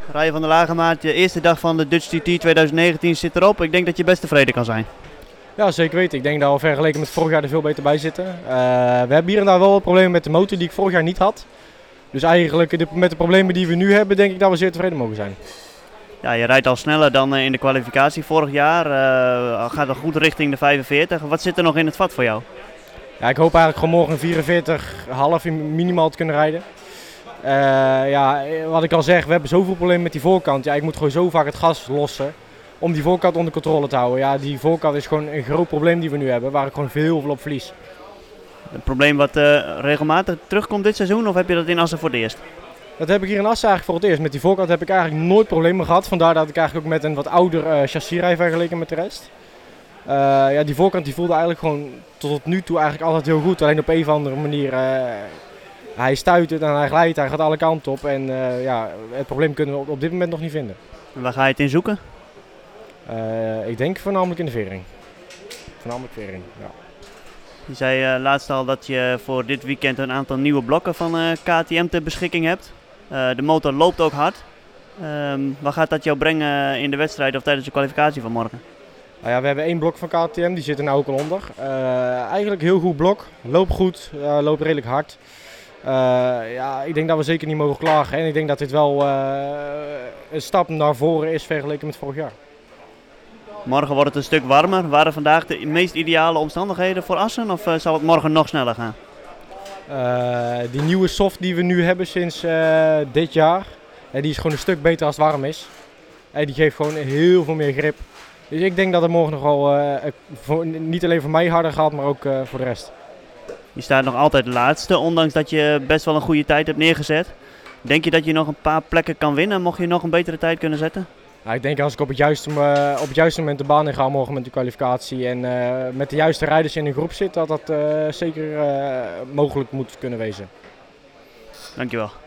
Ryan van der Lagemaat, de eerste dag van de Dutch TT 2019 zit erop. Ik denk dat je best tevreden kan zijn. Ja, zeker weten. Ik denk dat we vergeleken met vorig jaar er veel beter bij zitten. We hebben hier en daar wel wat problemen met de motor die ik vorig jaar niet had. Dus eigenlijk met de problemen die we nu hebben, denk ik dat we zeer tevreden mogen zijn. Ja, je rijdt al sneller dan in de kwalificatie vorig jaar. Gaat al goed richting de 45. Wat zit er nog in het vat voor jou? Ja, ik hoop eigenlijk gewoon morgen 44,5 minimaal te kunnen rijden. Ja, wat ik al zeg, we hebben zoveel problemen met die voorkant. Ja, ik moet gewoon zo vaak het gas lossen om die voorkant onder controle te houden. Ja, die voorkant is gewoon een groot probleem die we nu hebben, waar ik gewoon heel veel op verlies. Een probleem wat regelmatig terugkomt dit seizoen, of heb je dat in Assen voor het eerst? Dat heb ik hier in Assen eigenlijk voor het eerst. Met die voorkant heb ik eigenlijk nooit problemen gehad. Vandaar dat ik eigenlijk ook met een wat ouder chassis rijd vergeleken met de rest. Ja, die voorkant die voelde eigenlijk gewoon tot nu toe eigenlijk altijd heel goed. Alleen op een of andere manier, hij stuitert en hij glijdt, hij gaat alle kanten op. En ja, het probleem kunnen we op dit moment nog niet vinden. En waar ga je het in zoeken? Ik denk voornamelijk in de vering. Voornamelijk vering, ja. Je zei laatst al dat je voor dit weekend een aantal nieuwe blokken van KTM ter beschikking hebt. De motor loopt ook hard. Wat gaat dat jou brengen in de wedstrijd of tijdens de kwalificatie van morgen? Nou ja, we hebben één blok van KTM, die zit er nou ook al onder. Eigenlijk een heel goed blok, loopt goed, loopt redelijk hard. Ja, ik denk dat we zeker niet mogen klagen en ik denk dat dit wel een stap naar voren is vergeleken met vorig jaar. Morgen wordt het een stuk warmer. Waren vandaag de meest ideale omstandigheden voor Assen of zal het morgen nog sneller gaan? Die nieuwe soft die we nu hebben sinds dit jaar, die is gewoon een stuk beter als het warm is. Die geeft gewoon heel veel meer grip. Dus ik denk dat het morgen nog wel niet alleen voor mij harder gaat, maar ook voor de rest. Je staat nog altijd laatste, ondanks dat je best wel een goede tijd hebt neergezet. Denk je dat je nog een paar plekken kan winnen, mocht je nog een betere tijd kunnen zetten? Nou, ik denk als ik op het juiste moment de baan in ga morgen met de kwalificatie en met de juiste rijders in een groep zit, dat dat zeker mogelijk moet kunnen wezen. Dankjewel.